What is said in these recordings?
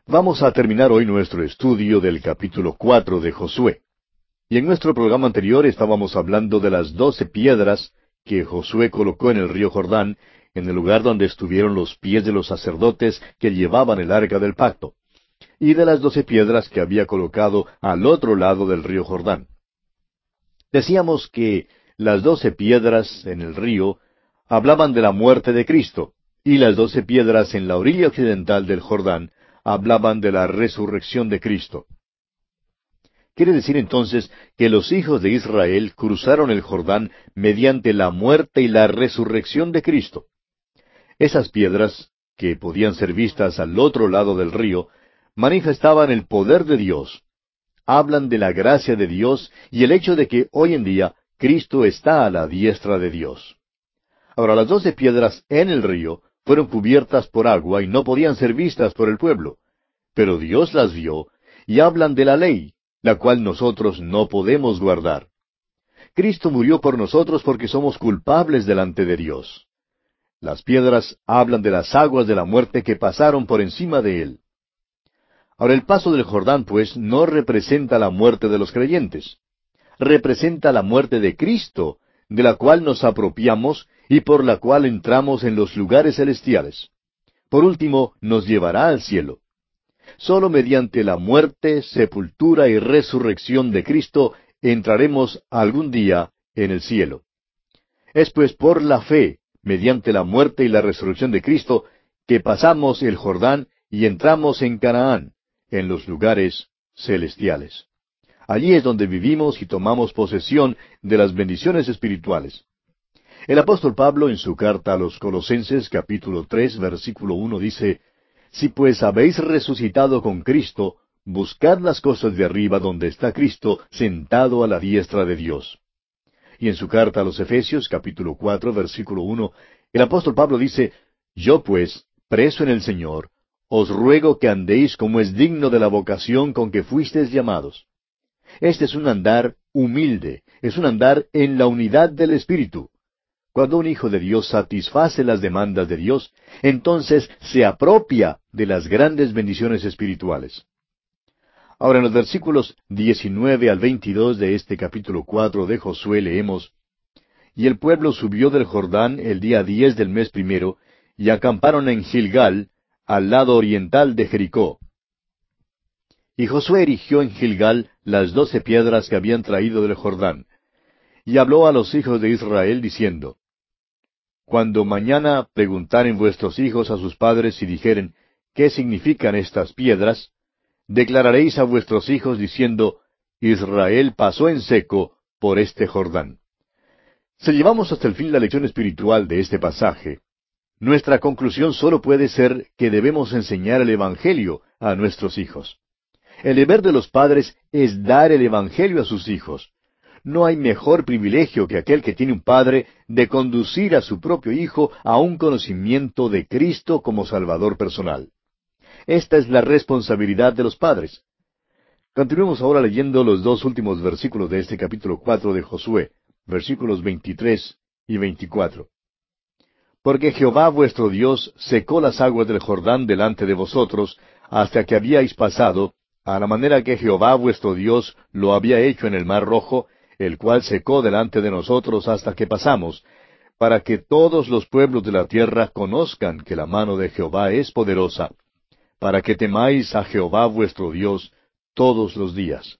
Vamos a terminar hoy nuestro estudio del capítulo 4 de Josué. Y en nuestro programa anterior estábamos hablando de las 12 piedras que Josué colocó en el río Jordán, en el lugar donde estuvieron los pies de los sacerdotes que llevaban el arca del pacto, y de las 12 piedras que había colocado al otro lado del río Jordán. Decíamos que las 12 piedras en el río hablaban de la muerte de Cristo, y las 12 piedras en la orilla occidental del Jordán hablaban de la resurrección de Cristo. Quiere decir entonces que los hijos de Israel cruzaron el Jordán mediante la muerte y la resurrección de Cristo. Esas piedras, que podían ser vistas al otro lado del río, manifestaban el poder de Dios. Hablan de la gracia de Dios y el hecho de que hoy en día Cristo está a la diestra de Dios. Ahora, las 12 piedras en el río fueron cubiertas por agua y no podían ser vistas por el pueblo. Pero Dios las vio y hablan de la ley, la cual nosotros no podemos guardar. Cristo murió por nosotros porque somos culpables delante de Dios. Las piedras hablan de las aguas de la muerte que pasaron por encima de él. Ahora, el paso del Jordán, pues, no representa la muerte de los creyentes. Representa la muerte de Cristo, de la cual nos apropiamos y por la cual entramos en los lugares celestiales. Por último, nos llevará al cielo. Solo mediante la muerte, sepultura y resurrección de Cristo entraremos algún día en el cielo. Es pues por la fe, mediante la muerte y la resurrección de Cristo, que pasamos el Jordán y entramos en Canaán, en los lugares celestiales. Allí es donde vivimos y tomamos posesión de las bendiciones espirituales. El apóstol Pablo, en su carta a los Colosenses, capítulo 3, versículo 1, dice: Si pues habéis resucitado con Cristo, buscad las cosas de arriba donde está Cristo sentado a la diestra de Dios. Y en su carta a los Efesios, capítulo 4, versículo 1, el apóstol Pablo dice: Yo pues, preso en el Señor, os ruego que andéis como es digno de la vocación con que fuisteis llamados. Este es un andar humilde, es un andar en la unidad del Espíritu. Cuando un hijo de Dios satisface las demandas de Dios, entonces se apropia de las grandes bendiciones espirituales. Ahora, en los versículos 19 al 22 de este capítulo 4 de Josué leemos: Y el pueblo subió del Jordán el día 10 del mes primero, y acamparon en Gilgal, al lado oriental de Jericó. Y Josué erigió en Gilgal las 12 piedras que habían traído del Jordán. Y habló a los hijos de Israel, diciendo: Cuando mañana preguntaren vuestros hijos a sus padres y dijeren: ¿Qué significan estas piedras?, declararéis a vuestros hijos diciendo: Israel pasó en seco por este Jordán. Si llevamos hasta el fin la lección espiritual de este pasaje, nuestra conclusión solo puede ser que debemos enseñar el Evangelio a nuestros hijos. El deber de los padres es dar el Evangelio a sus hijos. No hay mejor privilegio que aquel que tiene un padre de conducir a su propio hijo a un conocimiento de Cristo como Salvador personal. Esta es la responsabilidad de los padres. Continuemos ahora leyendo los 2 últimos versículos de este capítulo 4 de Josué, versículos 23 y 24. Porque Jehová vuestro Dios secó las aguas del Jordán delante de vosotros, hasta que habíais pasado, a la manera que Jehová vuestro Dios lo había hecho en el mar Rojo, el cual secó delante de nosotros hasta que pasamos, para que todos los pueblos de la tierra conozcan que la mano de Jehová es poderosa, para que temáis a Jehová vuestro Dios todos los días.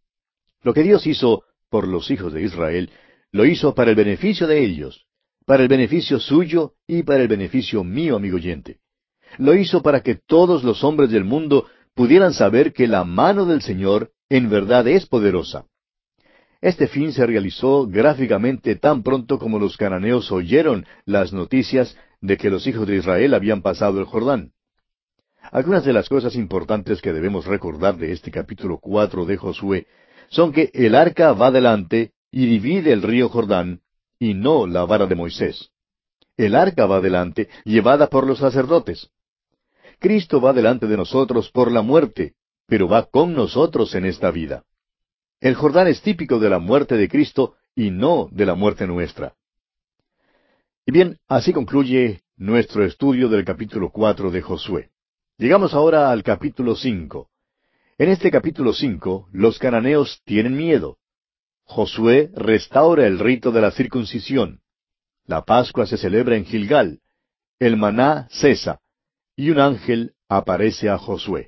Lo que Dios hizo por los hijos de Israel, lo hizo para el beneficio de ellos, para el beneficio suyo y para el beneficio mío, amigo oyente. Lo hizo para que todos los hombres del mundo pudieran saber que la mano del Señor en verdad es poderosa. Este fin se realizó gráficamente tan pronto como los cananeos oyeron las noticias de que los hijos de Israel habían pasado el Jordán. Algunas de las cosas importantes que debemos recordar de este capítulo 4 de Josué son que el arca va delante y divide el río Jordán, y no la vara de Moisés. El arca va delante, llevada por los sacerdotes. Cristo va delante de nosotros por la muerte, pero va con nosotros en esta vida. El Jordán es típico de la muerte de Cristo y no de la muerte nuestra. Y bien, así concluye nuestro estudio del capítulo 4 de Josué. Llegamos ahora al capítulo 5. En este capítulo 5, los cananeos tienen miedo. Josué restaura el rito de la circuncisión. La Pascua se celebra en Gilgal. El maná cesa. Y un ángel aparece a Josué.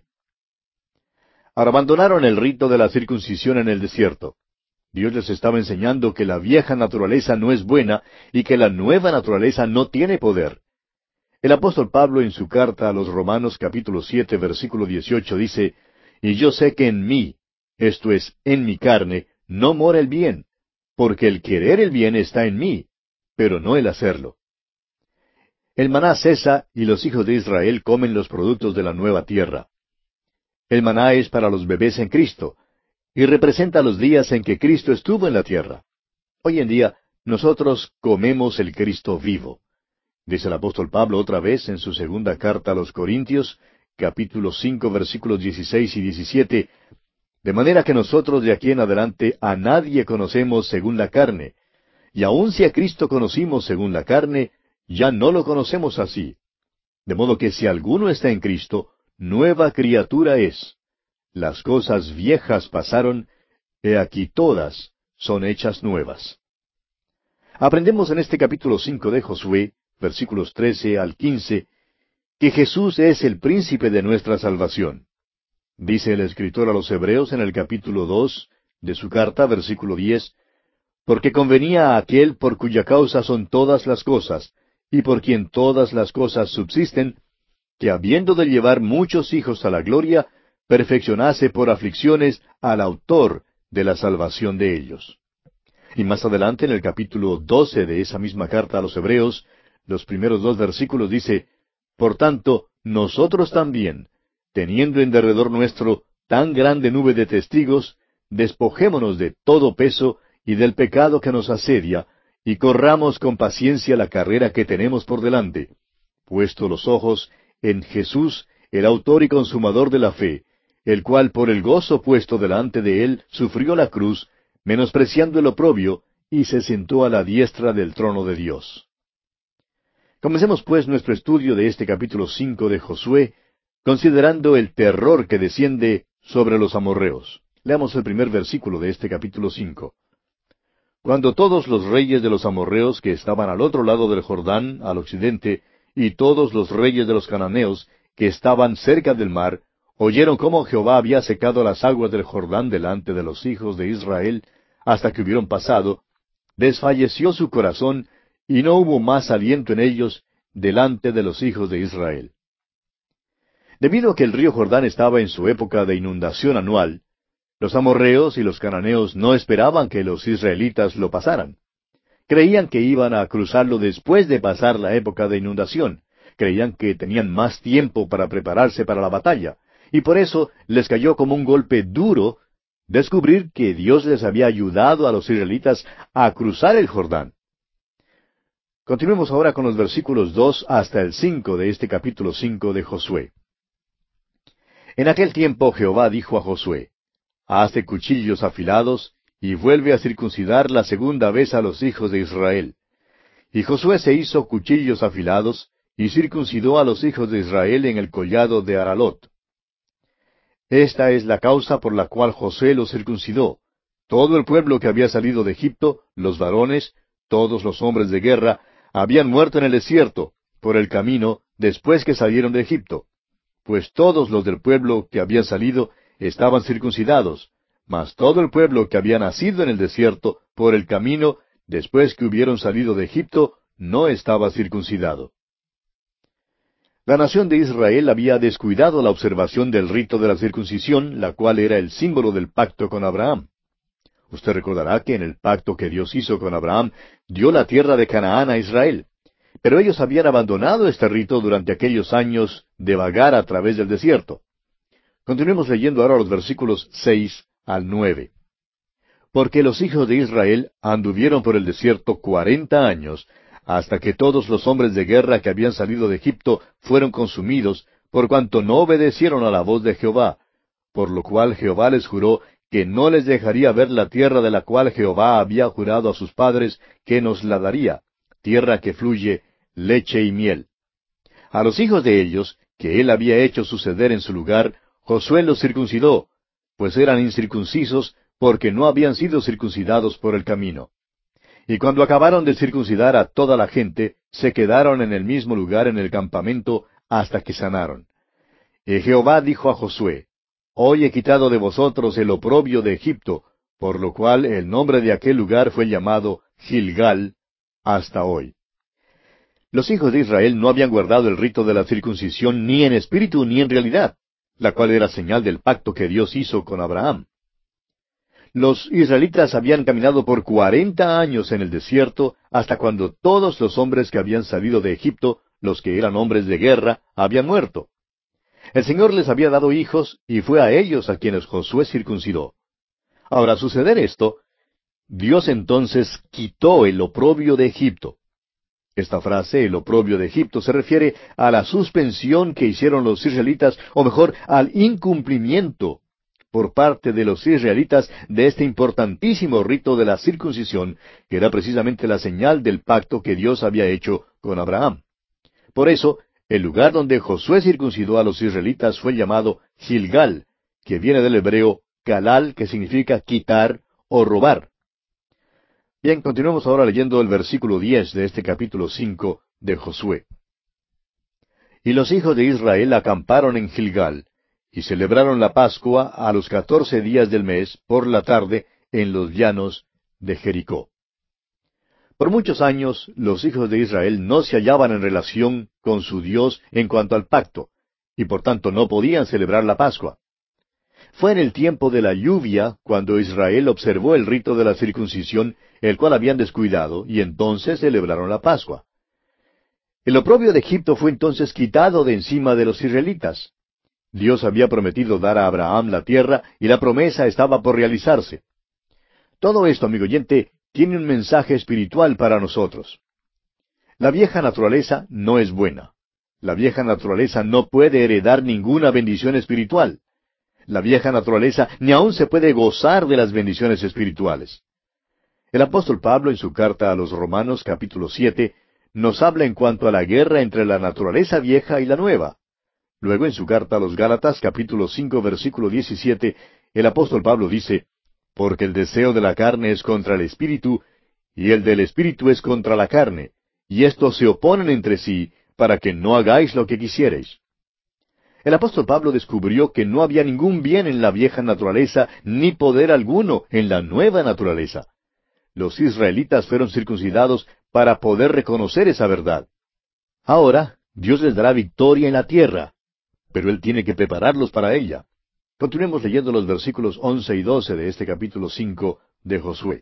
Ahora abandonaron el rito de la circuncisión en el desierto. Dios les estaba enseñando que la vieja naturaleza no es buena y que la nueva naturaleza no tiene poder. El apóstol Pablo en su carta a los Romanos capítulo 7 versículo 18 dice, «Y yo sé que en mí, esto es, en mi carne, no mora el bien, porque el querer el bien está en mí, pero no el hacerlo». El maná cesa y los hijos de Israel comen los productos de la nueva tierra. El maná es para los bebés en Cristo, y representa los días en que Cristo estuvo en la tierra. Hoy en día, nosotros comemos el Cristo vivo. Dice el apóstol Pablo otra vez en su segunda carta a los Corintios, capítulo 5, versículos 16 y 17, «De manera que nosotros de aquí en adelante a nadie conocemos según la carne, y aun si a Cristo conocimos según la carne, ya no lo conocemos así. De modo que si alguno está en Cristo, nueva criatura es. Las cosas viejas pasaron, he aquí todas son hechas nuevas». Aprendemos en este capítulo 5 de Josué, versículos 13 al 15, que Jesús es el príncipe de nuestra salvación. Dice el escritor a los Hebreos en el capítulo 2 de su carta, versículo 10, «Porque convenía a aquel por cuya causa son todas las cosas, y por quien todas las cosas subsisten, que habiendo de llevar muchos hijos a la gloria, perfeccionase por aflicciones al autor de la salvación de ellos». Y más adelante en el capítulo 12 de esa misma carta a los Hebreos, los primeros 2 versículos dice, «Por tanto, nosotros también, teniendo en derredor nuestro tan grande nube de testigos, despojémonos de todo peso y del pecado que nos asedia, y corramos con paciencia la carrera que tenemos por delante, puesto los ojos en Jesús, el autor y consumador de la fe, el cual por el gozo puesto delante de él sufrió la cruz, menospreciando el oprobio, y se sentó a la diestra del trono de Dios». Comencemos pues nuestro estudio de este capítulo 5 de Josué, considerando el terror que desciende sobre los amorreos. Leamos el primer versículo de este capítulo 5. «Cuando todos los reyes de los amorreos que estaban al otro lado del Jordán, al occidente, y todos los reyes de los cananeos que estaban cerca del mar, oyeron cómo Jehová había secado las aguas del Jordán delante de los hijos de Israel, hasta que hubieron pasado, desfalleció su corazón, y no hubo más aliento en ellos delante de los hijos de Israel». Debido a que el río Jordán estaba en su época de inundación anual, los amorreos y los cananeos no esperaban que los israelitas lo pasaran. Creían que iban a cruzarlo después de pasar la época de inundación. Creían que tenían más tiempo para prepararse para la batalla, y por eso les cayó como un golpe duro descubrir que Dios les había ayudado a los israelitas a cruzar el Jordán. Continuemos ahora con los versículos 2 hasta el 5 de este capítulo 5 de Josué. «En aquel tiempo Jehová dijo a Josué, Hazte cuchillos afilados, y vuelve a circuncidar la segunda vez a los hijos de Israel. Y Josué se hizo cuchillos afilados, y circuncidó a los hijos de Israel en el collado de Aralot. Esta es la causa por la cual Josué los circuncidó. Todo el pueblo que había salido de Egipto, los varones, todos los hombres de guerra, habían muerto en el desierto, por el camino, después que salieron de Egipto. Pues todos los del pueblo que habían salido estaban circuncidados, mas todo el pueblo que había nacido en el desierto, por el camino, después que hubieron salido de Egipto, no estaba circuncidado. La nación de Israel había descuidado la observación del rito de la circuncisión, la cual era el símbolo del pacto con Abraham. Usted recordará que en el pacto que Dios hizo con Abraham, dio la tierra de Canaán a Israel. Pero ellos habían abandonado este rito durante aquellos años de vagar a través del desierto. Continuemos leyendo ahora los versículos 6 al 9. «Porque los hijos de Israel anduvieron por el desierto 40 años, hasta que todos los hombres de guerra que habían salido de Egipto fueron consumidos, por cuanto no obedecieron a la voz de Jehová, por lo cual Jehová les juró que no les dejaría ver la tierra de la cual Jehová había jurado a sus padres que nos la daría, tierra que fluye leche y miel. A los hijos de ellos que él había hecho suceder en su lugar, Josué los circuncidó, pues eran incircuncisos porque no habían sido circuncidados por el camino. Y cuando acabaron de circuncidar a toda la gente, se quedaron en el mismo lugar en el campamento hasta que sanaron. Y Jehová dijo a Josué, Hoy he quitado de vosotros el oprobio de Egipto, por lo cual el nombre de aquel lugar fue llamado Gilgal hasta hoy. Los hijos de Israel no habían guardado el rito de la circuncisión ni en espíritu ni en realidad, la cual era señal del pacto que Dios hizo con Abraham. Los israelitas habían caminado por 40 años en el desierto, hasta cuando todos los hombres que habían salido de Egipto, los que eran hombres de guerra, habían muerto. El Señor les había dado hijos, y fue a ellos a quienes Josué circuncidó. Ahora, al suceder esto, Dios entonces quitó el oprobio de Egipto. Esta frase, el oprobio de Egipto, se refiere a la suspensión que hicieron los israelitas, o mejor, al incumplimiento por parte de los israelitas de este importantísimo rito de la circuncisión, que era precisamente la señal del pacto que Dios había hecho con Abraham. Por eso, el lugar donde Josué circuncidó a los israelitas fue llamado Gilgal, que viene del hebreo galal, que significa quitar o robar. Bien, continuemos ahora leyendo el versículo 10 de este capítulo 5 de Josué. Y los hijos de Israel acamparon en Gilgal, y celebraron la Pascua a los 14 días del mes, por la tarde, en los llanos de Jericó. Por muchos años, los hijos de Israel no se hallaban en relación con su Dios en cuanto al pacto, y por tanto no podían celebrar la Pascua. Fue en el tiempo de la lluvia cuando Israel observó el rito de la circuncisión, el cual habían descuidado, y entonces celebraron la Pascua. El oprobio de Egipto fue entonces quitado de encima de los israelitas. Dios había prometido dar a Abraham la tierra, y la promesa estaba por realizarse. Todo esto, amigo oyente, tiene un mensaje espiritual para nosotros. La vieja naturaleza no es buena. La vieja naturaleza no puede heredar ninguna bendición espiritual. La vieja naturaleza ni aun se puede gozar de las bendiciones espirituales. El apóstol Pablo, en su carta a los Romanos, capítulo 7, nos habla en cuanto a la guerra entre la naturaleza vieja y la nueva. Luego, en su carta a los Gálatas, capítulo 5, versículo 17, el apóstol Pablo dice, Porque el deseo de la carne es contra el espíritu, y el del espíritu es contra la carne, y estos se oponen entre sí, para que no hagáis lo que quisiereis. El apóstol Pablo descubrió que no había ningún bien en la vieja naturaleza, ni poder alguno en la nueva naturaleza. Los israelitas fueron circuncidados para poder reconocer esa verdad. Ahora, Dios les dará victoria en la tierra, pero Él tiene que prepararlos para ella. Continuemos leyendo los versículos 11 y 12 de este capítulo 5 de Josué.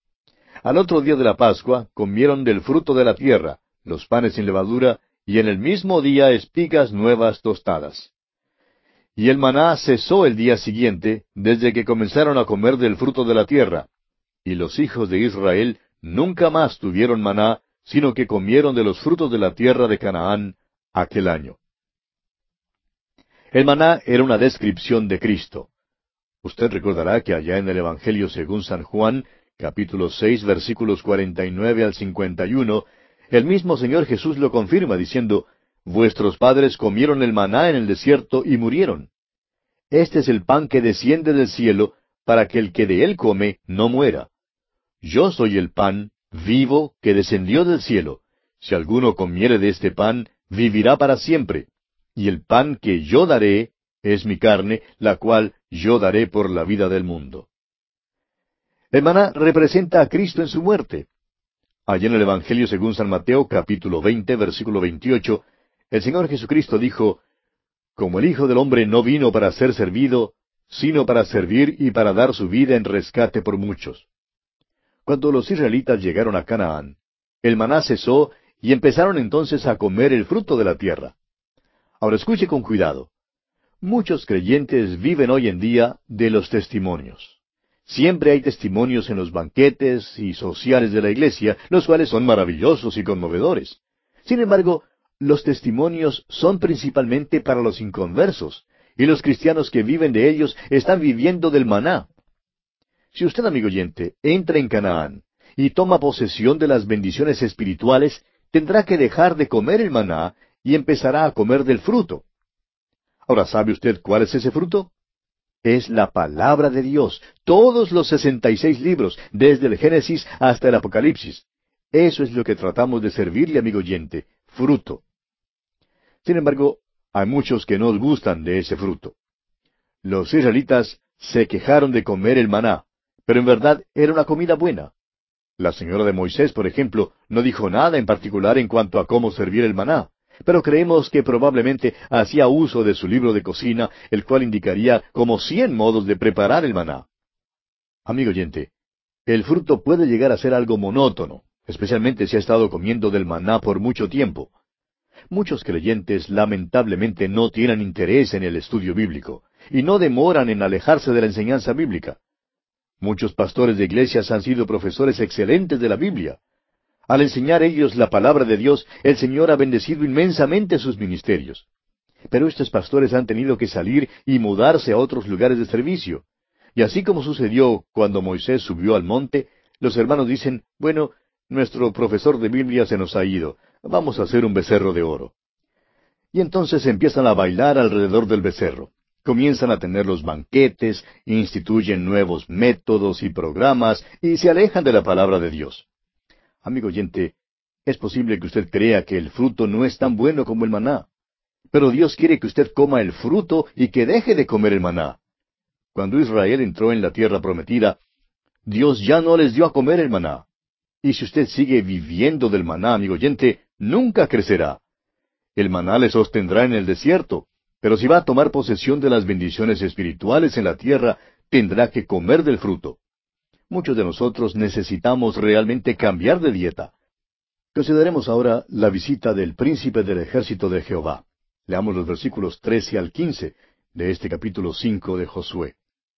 Al otro día de la Pascua comieron del fruto de la tierra, los panes sin levadura, y en el mismo día espigas nuevas tostadas. Y el maná cesó el día siguiente, desde que comenzaron a comer del fruto de la tierra. Y los hijos de Israel nunca más tuvieron maná, sino que comieron de los frutos de la tierra de Canaán aquel año. El maná era una descripción de Cristo. Usted recordará que allá en el Evangelio según San Juan, capítulo 6, versículos 49 al 51, el mismo Señor Jesús lo confirma diciendo, Vuestros padres comieron el maná en el desierto y murieron. Este es el pan que desciende del cielo, para que el que de él come no muera. Yo soy el pan vivo que descendió del cielo. Si alguno comiere de este pan, vivirá para siempre. Y el pan que yo daré es mi carne, la cual yo daré por la vida del mundo. El maná representa a Cristo en su muerte. Allá en el Evangelio según San Mateo, capítulo 20, versículo 28, el Señor Jesucristo dijo, Como el Hijo del Hombre no vino para ser servido, sino para servir y para dar su vida en rescate por muchos. Cuando los israelitas llegaron a Canaán, el maná cesó y empezaron entonces a comer el fruto de la tierra. Ahora escuche con cuidado. Muchos creyentes viven hoy en día de los testimonios. Siempre hay testimonios en los banquetes y sociales de la iglesia, los cuales son maravillosos y conmovedores. Sin embargo, los testimonios son principalmente para los inconversos, y los cristianos que viven de ellos están viviendo del maná. Si usted, amigo oyente, entra en Canaán y toma posesión de las bendiciones espirituales, tendrá que dejar de comer el maná y empezará a comer del fruto. Ahora, ¿sabe usted cuál es ese fruto? Es la palabra de Dios, todos los 66 libros, desde el Génesis hasta el Apocalipsis. Eso es lo que tratamos de servirle, amigo oyente, fruto. Sin embargo, hay muchos que no gustan de ese fruto. Los israelitas se quejaron de comer el maná, pero en verdad era una comida buena. La señora de Moisés, por ejemplo, no dijo nada en particular en cuanto a cómo servir el maná, pero creemos que probablemente hacía uso de su libro de cocina, el cual indicaría como 100 modos de preparar el maná. Amigo oyente, el fruto puede llegar a ser algo monótono, especialmente si ha estado comiendo del maná por mucho tiempo. Muchos creyentes lamentablemente no tienen interés en el estudio bíblico, y no demoran en alejarse de la enseñanza bíblica. Muchos pastores de iglesias han sido profesores excelentes de la Biblia. Al enseñar ellos la palabra de Dios, el Señor ha bendecido inmensamente sus ministerios. Pero estos pastores han tenido que salir y mudarse a otros lugares de servicio. Y así como sucedió cuando Moisés subió al monte, los hermanos dicen, bueno, nuestro profesor de Biblia se nos ha ido, vamos a hacer un becerro de oro. Y entonces empiezan a bailar alrededor del becerro. Comienzan a tener los banquetes, instituyen nuevos métodos y programas, y se alejan de la palabra de Dios. Amigo oyente, es posible que usted crea que el fruto no es tan bueno como el maná. Pero Dios quiere que usted coma el fruto y que deje de comer el maná. Cuando Israel entró en la tierra prometida, Dios ya no les dio a comer el maná. Y si usted sigue viviendo del maná, amigo oyente, nunca crecerá. El maná le sostendrá en el desierto, pero si va a tomar posesión de las bendiciones espirituales en la tierra, tendrá que comer del fruto. Muchos de nosotros necesitamos realmente cambiar de dieta. Consideremos ahora la visita del príncipe del ejército de Jehová. Leamos los versículos 13 al 15 de este capítulo 5 de Josué.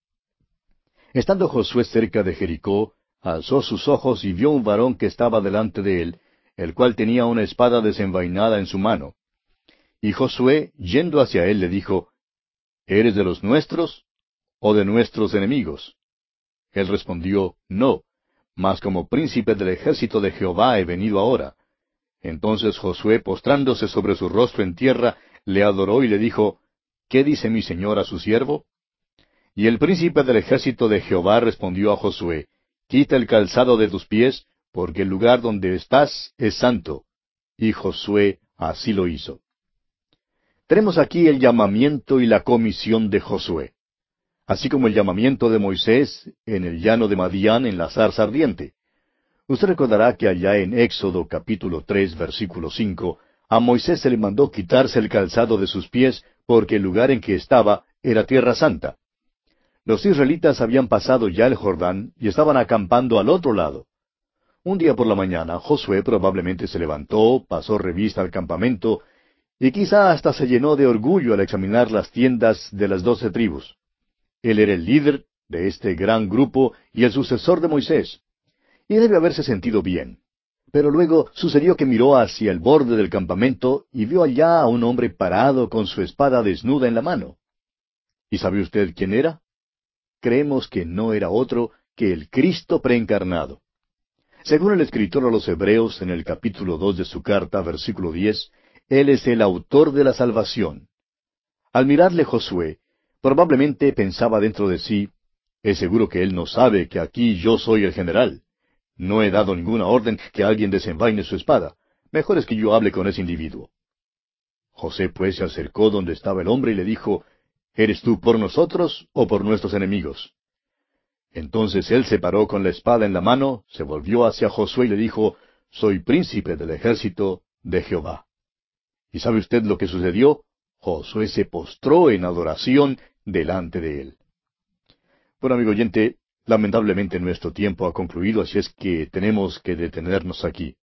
Estando Josué cerca de Jericó, alzó sus ojos y vio un varón que estaba delante de él, el cual tenía una espada desenvainada en su mano. Y Josué, yendo hacia él, le dijo, ¿Eres de los nuestros o de nuestros enemigos? Él respondió, No, mas como príncipe del ejército de Jehová he venido ahora. Entonces Josué, postrándose sobre su rostro en tierra, le adoró y le dijo, ¿Qué dice mi señor a su siervo? Y el príncipe del ejército de Jehová respondió a Josué, Quita el calzado de tus pies, porque el lugar donde estás es santo. Y Josué así lo hizo. Tenemos aquí el llamamiento y la comisión de Josué, así como el llamamiento de Moisés en el llano de Madián en la zarza ardiente. Usted recordará que allá en Éxodo capítulo 3 versículo 5, a Moisés se le mandó quitarse el calzado de sus pies porque el lugar en que estaba era tierra santa. Los israelitas habían pasado ya el Jordán y estaban acampando al otro lado. Un día por la mañana, Josué probablemente se levantó, pasó revista al campamento, y quizá hasta se llenó de orgullo al examinar las tiendas de las 12 tribus. Él era el líder de este gran grupo y el sucesor de Moisés, y debe haberse sentido bien. Pero luego sucedió que miró hacia el borde del campamento y vio allá a un hombre parado con su espada desnuda en la mano. ¿Y sabe usted quién era? Creemos que no era otro que el Cristo preencarnado. Según el escritor a los Hebreos en el capítulo 2 de su carta, versículo 10, Él es el autor de la salvación. Al mirarle Josué, probablemente pensaba dentro de sí, es seguro que él no sabe que aquí yo soy el general. No he dado ninguna orden que alguien desenvaine su espada. Mejor es que yo hable con ese individuo. José pues se acercó donde estaba el hombre y le dijo, ¿Eres tú por nosotros o por nuestros enemigos? Entonces él se paró con la espada en la mano, se volvió hacia Josué y le dijo, Soy príncipe del ejército de Jehová. ¿Y sabe usted lo que sucedió? Josué se postró en adoración delante de él. Bueno, amigo oyente, lamentablemente nuestro tiempo ha concluido, así es que tenemos que detenernos aquí.